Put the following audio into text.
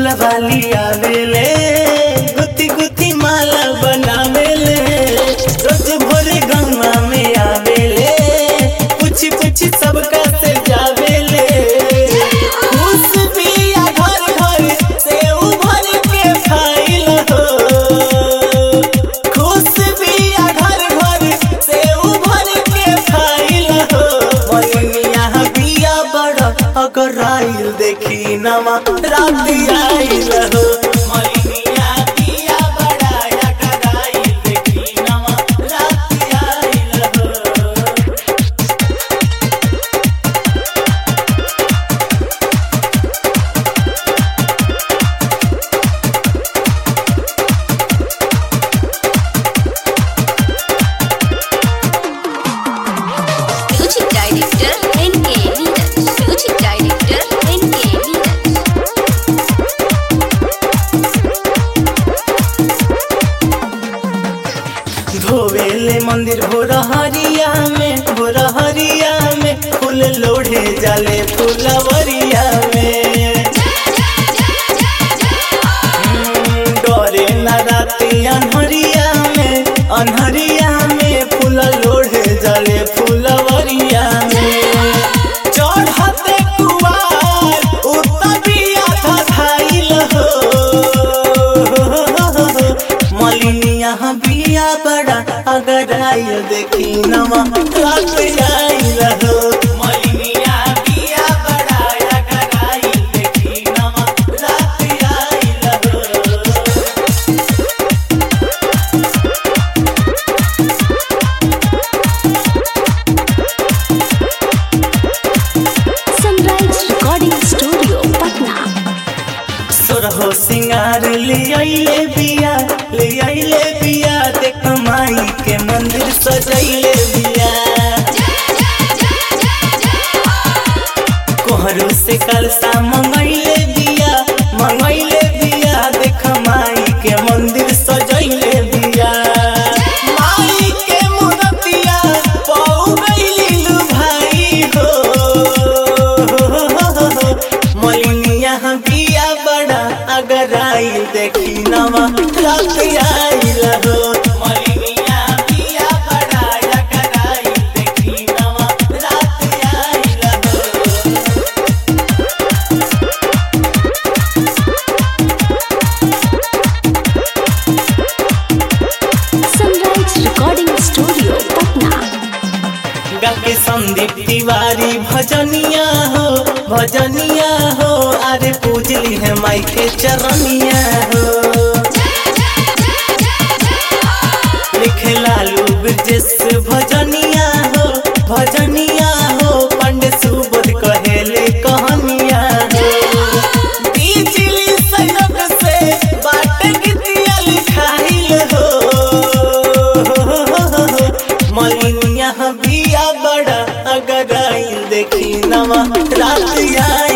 फूलवा लियावेले गुथी गुथी माला बनावेले रोज भोरे गंगा में आवेले पूछी पूछी सबका से जावेले खुश बिया घर घर से उभर के खाइल हो खुश बिया घर घर से उभर के खाइल हो मनिया बिया बड़ा अगर आइल देखी नमा रात आइल हो मनिया बिया बड़ा अगर आइल देखी नमा रात आइल हो। Music director NK Neeraj. Music director NK Neeraj. धोवेले मंदिर भोरहरिया में फूल लोढ़े जाले फुलवरिया में डरे न राती अनहरिया में फूल लोढ़े जाले फुलवरिया में चढ़ते कुवार उतबिया धाइल हो मलिनिया बिया बड़ा अगर आइल देखी नमा रात आइल हो मलिनिया बिया बड़ा अगर आइल देखी नमा रात आइल हो। Sunrise Recording Studio, Patna. सोरहो सिंगार ले आइले बिया देख माई के मंदिर सजैले बिया कोहरू से कलसा मंगैले बिया देख माई के मंदिर सजैले बिया माई के मूर्तिया पौ गइली भाई हो मलिनिया बिया बड़ा अगर आइल देखी नमा रात आइल हो मलिनिया बिया बड़ा अगर आइल देखी नमा रात आइल हो। Sunrise Recording Studio, Patna. गाके संदीप तिवारी भजनिया हो अरे पूजली है माई के चरनिया हो लिखे लालू ब्रजेश भजनिया हो पंडित सुबोध कहेले कहानिया हो बिजली सनक से बाट गीतिया लिखाइल हो मलिनिया बिया बड़ा अगर आइल देखी नमा रात आइल